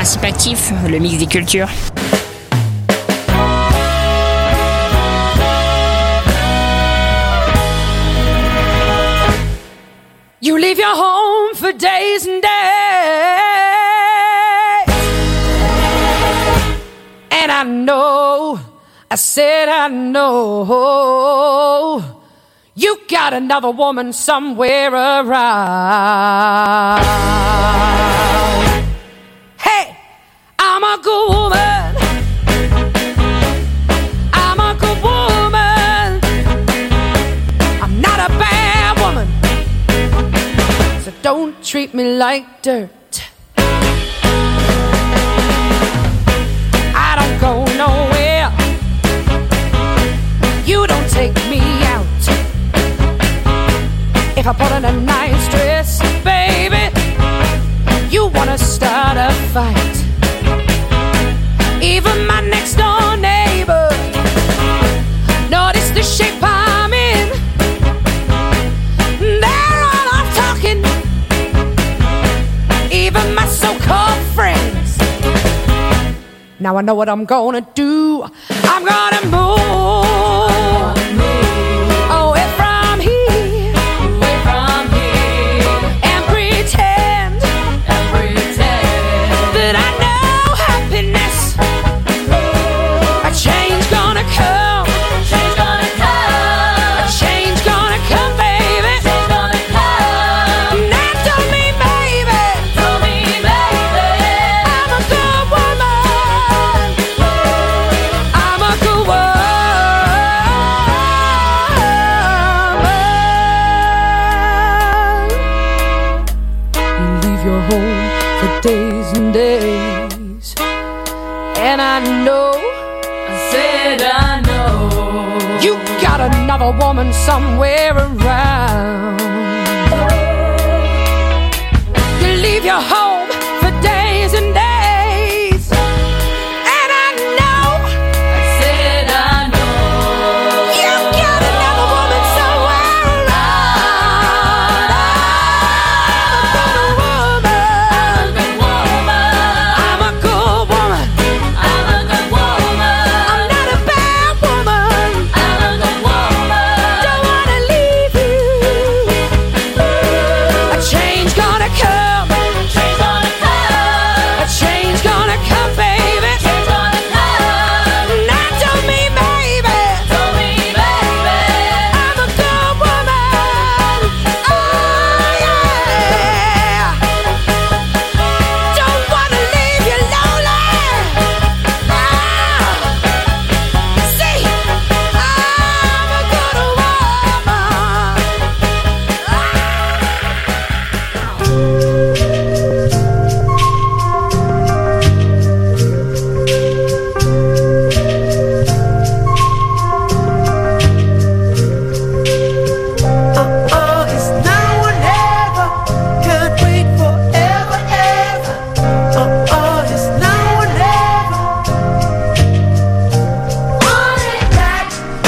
principe actif, le mix des cultures. You leave your home for days and days, and I know, I said I know, you got another woman somewhere around. Hey, I'm a good woman, I'm a good woman, I'm not a bad woman, so don't treat me like dirt. I don't go nowhere, you don't take me out. If I put on a nice dress, baby, you wanna start a fight. Even my next door neighbor noticed the shape I'm in. They're all off talking, even my so-called friends. Now I know what I'm gonna do. I'm gonna move away from here, and pretend that I know happiness. A change gonna come, a change gonna come, baby. Now tell me, baby, I'm a good woman, I'm a good woman. You leave your home for days and days, and I know, I said I know, you got another woman somewhere around. You leave your home for days and days, and I know, I said I know, you got another woman somewhere around. I'm a good woman, I'm not a bad woman, don't wanna leave you. A change gonna come, a change gonna come, baby. Now tell me, baby, I'm a good woman. Oh yeah, don't wanna leave you lonely. See, I'm a good It's now or never, can't wait forever, ever. It's now or never. Want it back,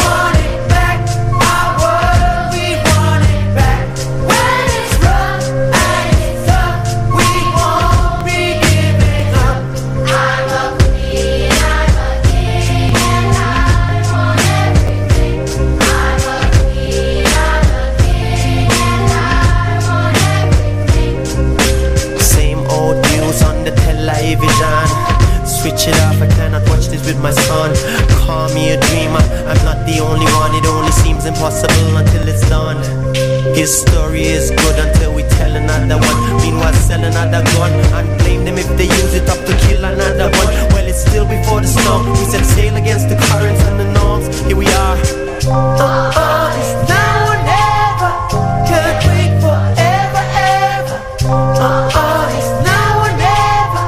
our world, we want it back. When it's rough and it's tough, we won't be giving up. I'm a queen, I'm a king, and I want everything. I'm a queen, I'm a king, and I want everything. Same old news on the television. Switch it off, I cannot watch this with my son. Call me a dreamer, I'm not the only one. It only seems impossible until it's done. His story is good until we tell another one. Meanwhile sell another gun and blame them if they use it up to kill another one. Well, it's still before the storm. We set sail against the currents and the norms. Here we are. It's now or never, can't wait forever, ever. It's now or never.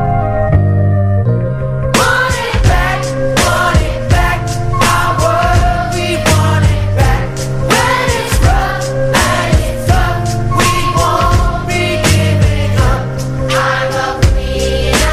Want it back, our world, we want it back. When it's rough and it's tough, we won't be giving up. I'm a queen,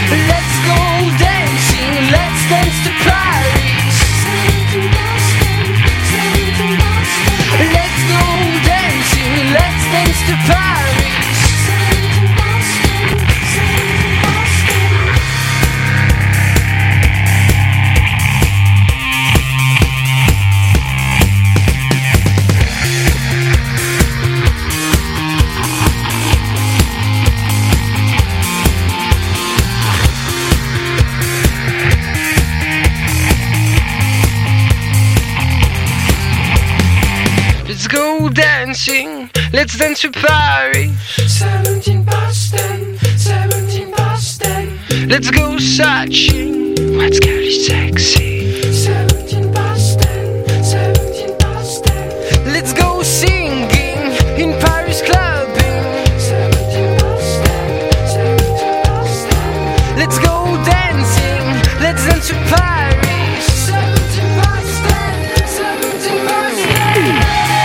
dancing, let's dance to Paris. 17 past 10, 17 past 10. Let's go searching, what's girly sexy. 17 past 10, 17 past 10. Let's go singing in Paris clubbing. 17 past 10, 17 past 10. Let's go dancing, let's dance to Paris. 17 past 10, 17 past 10.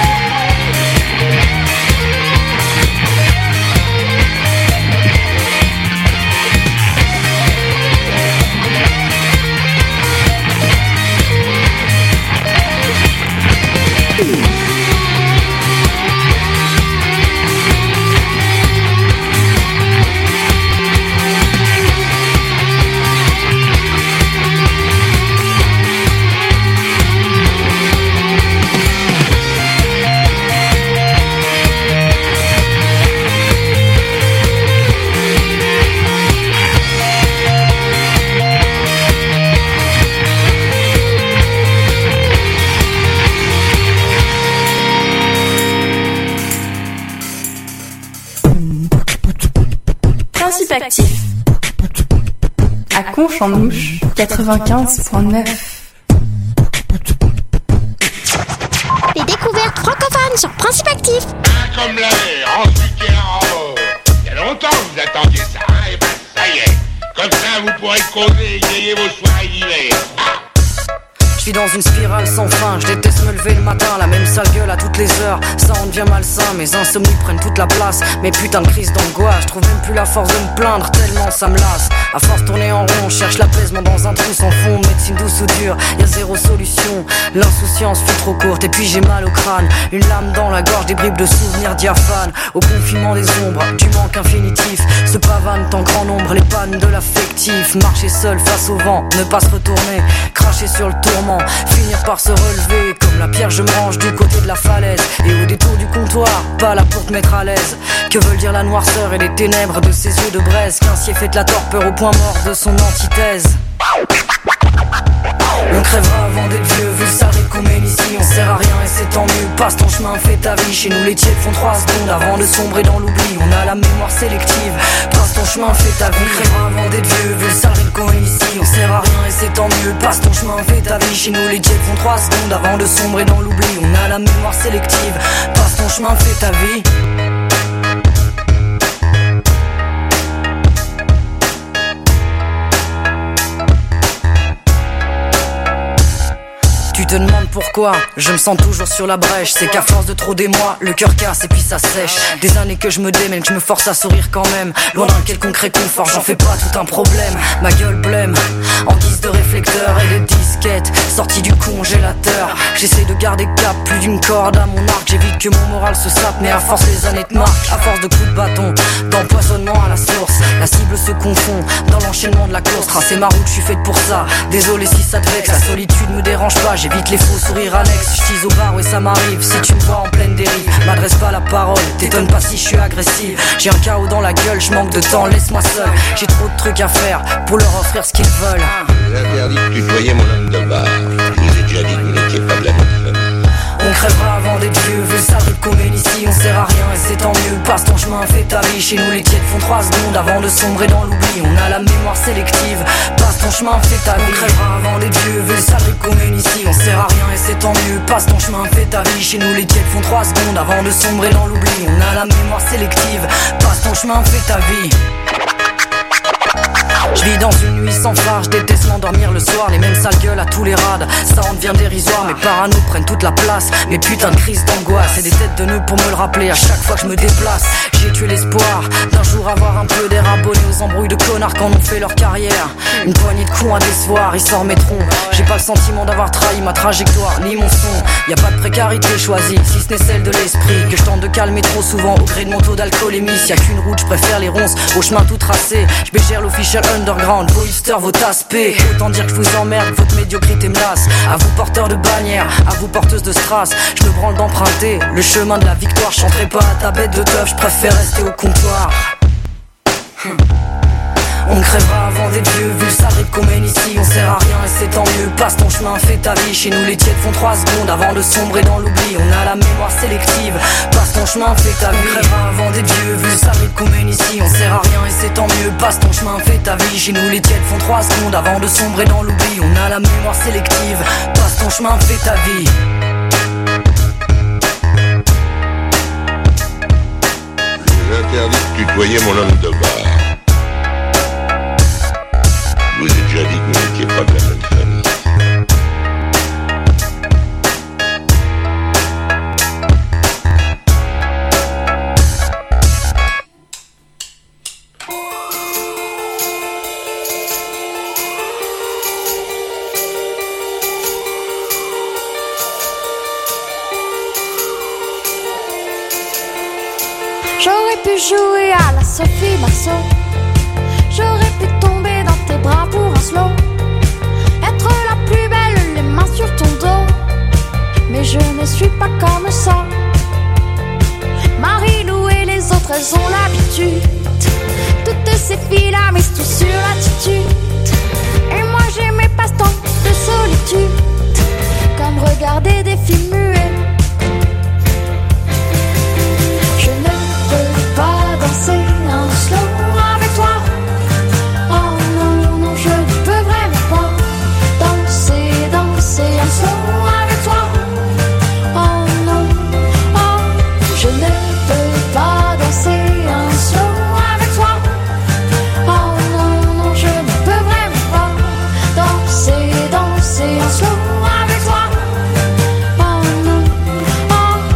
Principe actif. À Conche-en-Ouche, 95.9. Les découvertes francophones sur Principe Actif. Un comme l'air, ensuite il y a en haut. Il y a longtemps que vous attendiez ça, hein, et ben ça y est. Comme ça vous pourrez causer et égayer vos soirées d'hiver. Je suis dans une spirale sans fin, je déteste me lever le matin, la même sale gueule à toutes les heures. Ça en devient malsain, mes insomnies prennent toute la place. Mes putains de crises d'angoisse, je trouve même plus la force de me plaindre, tellement ça me lasse. À force de tourner en rond, je cherche l'apaisement dans un trou sans fond. Médecine douce ou dure, y'a zéro solution. L'insouciance fut trop courte et puis j'ai mal au crâne. Une lame dans la gorge, des bribes de souvenirs diaphanes. Au confinement des ombres, du manque infinitif se pavanent en grand nombre les pannes de l'affectif. Marcher seul face au vent, ne pas se retourner, cracher sur le tourment, finir par se relever. Comme la pierre je me range du côté de la falaise. Et au détour du comptoir, pas là pour te mettre à l'aise. Que veulent dire la noirceur et les ténèbres de ses yeux de braise? Qu'un siècle fait de la torpeur au point mort de son antithèse. On crèvera avant d'être vieux, vu le sale qu'on mène ici. On sert à rien et c'est tant mieux, passe ton chemin, fais ta vie. Chez nous les tièdes font 3 secondes avant de sombrer dans l'oubli. On a la mémoire sélective, passe ton chemin, fais ta vie. On crèvera avant d'être vieux, vu le sale qu'on mène ici. On sert à rien et c'est tant mieux, passe ton chemin, fais ta vie. Chez nous les tièdes font 3 secondes avant de sombrer dans l'oubli. On a la mémoire sélective, passe ton chemin, fais ta vie. Tu te demandes pourquoi je me sens toujours sur la brèche. C'est qu'à force de trop d'émoi, le cœur casse et puis ça sèche. Des années que je me démène, que je me force à sourire quand même. Loin d'un quelconque réconfort, j'en fais pas tout un problème. Ma gueule blême, en guise de réflecteur et de disquette, sortie du congélateur. J'essaie de garder cap, plus d'une corde à mon arc. J'évite que mon moral se sape, mais à force les années te marquent. À force de coups de bâton, d'empoisonnement à la source, la cible se confond dans l'enchaînement de la course. Tracer ma route, je suis faite pour ça. Désolé si ça te vexe, la solitude me dérange pas. J'évite les faux sourires annexes, je tease au bar, ouais ça m'arrive. Si tu me vois en pleine dérive, m'adresse pas la parole, t'étonne pas si je suis agressive. J'ai un chaos dans la gueule, je manque de temps, laisse-moi seul. J'ai trop de trucs à faire pour leur offrir ce qu'ils veulent. Je vous interdis de tutoyer mon homme de bar. Je vous ai déjà dit que vous n'étiez pas de la même famille. On crèvera avant d'être vieux, vu le sale qu'on mène ici. On sert à rien et c'est tant mieux, passe ton chemin, fais ta vie. Chez nous les tièdes font 3 secondes avant de sombrer dans l'oubli. On a la mémoire sélective, passe ton chemin, fais ta vie. On crèvera avant d'être vieux, vu le sale qu'on mène ici. On sert à rien et c'est tant mieux, passe ton chemin, fais ta vie. Chez nous les tièdes font 3 secondes avant de sombrer dans l'oubli. On a la mémoire sélective, passe ton chemin, fais ta vie. Je vis dans une nuit sans phare, je déteste m'endormir le soir. Les mêmes sales gueules à tous les rades, ça en devient dérisoire. Mes parano prennent toute la place, mes putains de crises d'angoisse. Et des têtes de nœuds pour me le rappeler à chaque fois que je me déplace. J'ai tué l'espoir d'un jour avoir un peu d'air abonné aux embrouilles de connards quand on fait leur carrière. Une poignée de cons à décevoir, ils s'en remettront. J'ai pas le sentiment d'avoir trahi ma trajectoire, ni mon son. Y a pas de précarité choisie, si ce n'est celle de l'esprit, que je tente de calmer trop souvent au gré de mon taux d'alcoolémie. S'il y a qu'une route, je préfère les ronces au chemin tout tracé. Je bégère l'official underground, vos hipsters, vos tasse-pés. Autant dire que je vous emmerde, votre médiocrité me lasse. À vous porteurs de bannières, à vous porteuses de strass, je me branle d'emprunter le chemin de la victoire. Je chanterai pas à ta bête de teuf, je préfère rester au comptoir. On crèvera avant d'être vieux, vu le sale rythme qu'on mène ici. On sert à rien et c'est tant mieux, passe ton chemin, fais ta vie. Chez nous les tièdes font 3 secondes avant de sombrer dans l'oubli. On a la mémoire sélective, passe ton chemin, fais ta vie. On crèvera avant d'être vieux, vu le sale rythme qu'on mène ici. On sert à rien et c'est tant mieux, passe ton chemin, fais ta vie. Chez nous les tièdes font 3 secondes avant de sombrer dans l'oubli. On a la mémoire sélective, passe ton chemin, fais ta vie. J'interdis de tutoyer mon homme de bar. Je vous ai déjà dit que vous n'étiez pas de la même famille. J'aurais pu jouer à la Sophie Marceau. J'aurais pu tomber dans tes bras pour un slow. Être la plus belle, les mains sur ton dos. Mais je ne suis pas comme ça. Marie-Lou et les autres, elles ont l'habitude. Toutes ces filles-là misent tout sur l'attitude. Et moi j'ai mes passe-temps de solitude. Comme regarder des films muets. Je ne peux pas danser un slow avec toi. Oh non, non, je ne peux vraiment pas danser, danser un slow avec toi. Oh non, oh, je ne peux pas danser un slow avec toi. Oh non, non, je ne peux vraiment pas danser, danser un slow avec toi. Oh non, oh.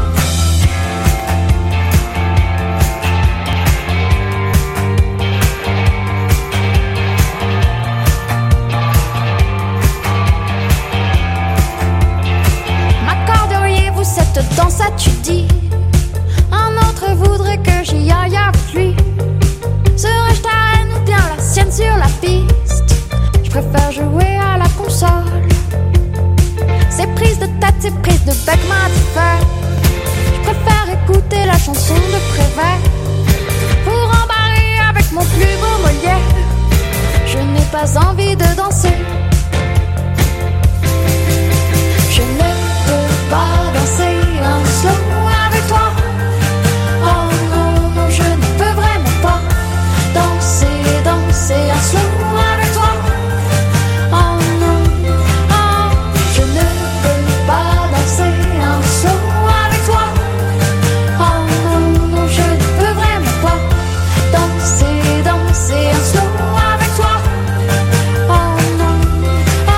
M'accorderiez-vous cette danse, as-tu dit? Un autre voudrait que j'y aille avec lui. Serais-je ta reine ou bien la sienne sur la piste? Je préfère jouer à la console. Ces prises de tête, ces prises de bec m'indiffèrent. Je préfère écouter la chanson de Prévert. Pour embarrer avec mon plus beau Molière. Je n'ai pas envie de danser. Je ne peux pas danser un slow avec toi. Oh non, non, je ne peux vraiment pas danser, danser un slow avec toi. Oh non, oh, je ne peux pas danser un slow avec toi. Oh non, non, je ne peux vraiment pas danser, danser un slow avec toi. Oh non, oh.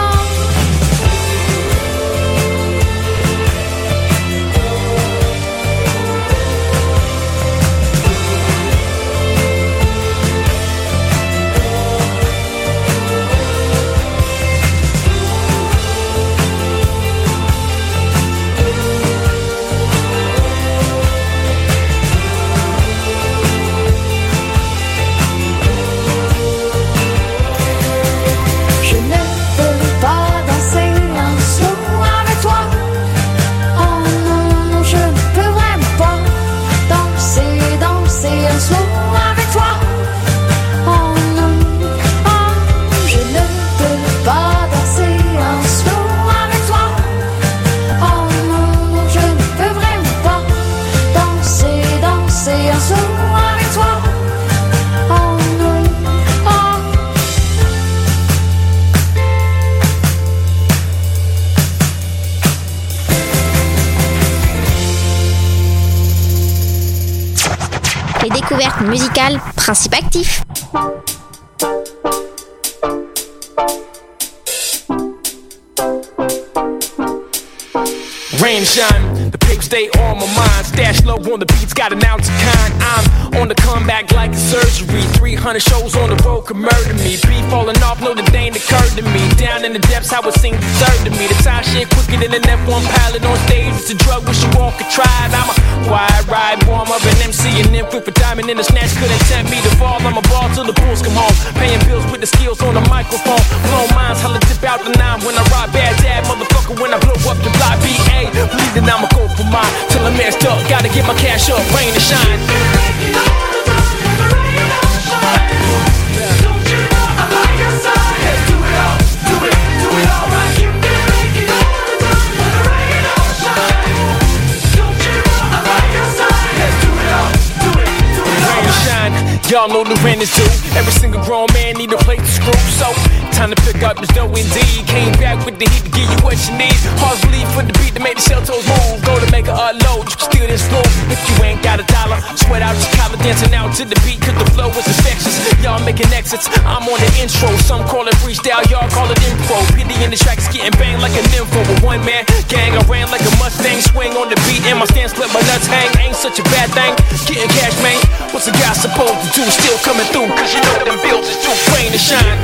Je ne peux pas danser un slow avec toi. Oh non, non, je ne peux vraiment pas danser, danser un slow avec toi. Oh non, oh, je ne peux pas danser un slow avec toi. Oh non, non, je ne peux vraiment pas danser, danser un slow avec toi. Oh non, oh. Les découvertes musicales, principe actif. Rain shine, the paper stay on my mind. Stash low on the beats, got an ounce of kind. I'm on the comeback like a surgery. 300 shows on the road could murder me. Beat falling off, no, the day ain't occurred to me. Down in the depths, I would sing the third to me. The time shit quicker than an F1 pilot on stage. It's a drug, wish you all could try it. I'm a wide ride, warm up an MC and then flip a diamond in the snatch. Couldn't tempt me to fall, I'm a ball till the bulls come home. Paying bills with the skills on the microphone. Blow minds, holla tip out the 9 when I ride bad dad, motherfucker, when I blow up the block. BA, believe that I'ma go for mine till I'm messed up. Gotta get my cash up, rain and shine. Don't you the rent is due. Every single grown man need a plate to screw. So, time to pick up this dough indeed. Came back with the heat to give you what you need. Hard to leave for the beat to make the shell toes move. Go to make a unload, you can steal this floor. If you ain't got a dollar, sweat out your collar, dancing out to the beat, cause the flow is infectious. Y'all making exits, I'm on the intro. Some call it freestyle, y'all call it impro. Pity in the track is getting banged like a nympho. With one man gang, I ran like a Mustang. Swing on the beat and my stance let my nuts hang. Ain't such a bad thing, getting cash, man. What's a guy supposed to do? Still coming through, cause you know them bills is too plain to shine.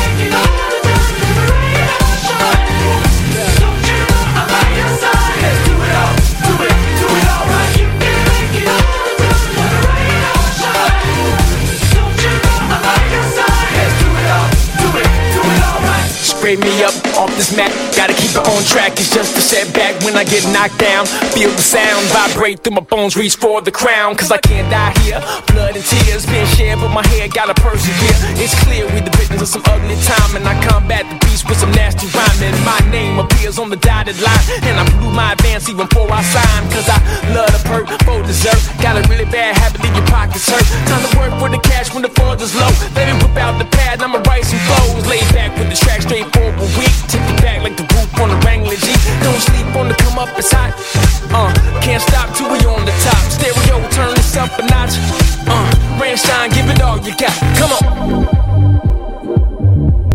Spray me up off this mat, gotta keep it on track. It's just a setback when I get knocked down. Feel the sound vibrate through my bones, reach for the crown. Cause I can't die here, blood and tears been shed, but my head gotta persevere. It's clear we the victims of some ugly time, and I combat the beast with some nasty rhyming. My name appears on the dotted line, and I blew my advance even before I signed. Cause I love the perk for dessert. Got a really bad habit, leave your pockets hurt. Time to work for the cash when the funds is low. Let me whip out the pad, I'ma write some flows. Lay back with the track straight for a week. Take it back like the roof on the Wrangler G. Don't sleep on the come up, it's hot.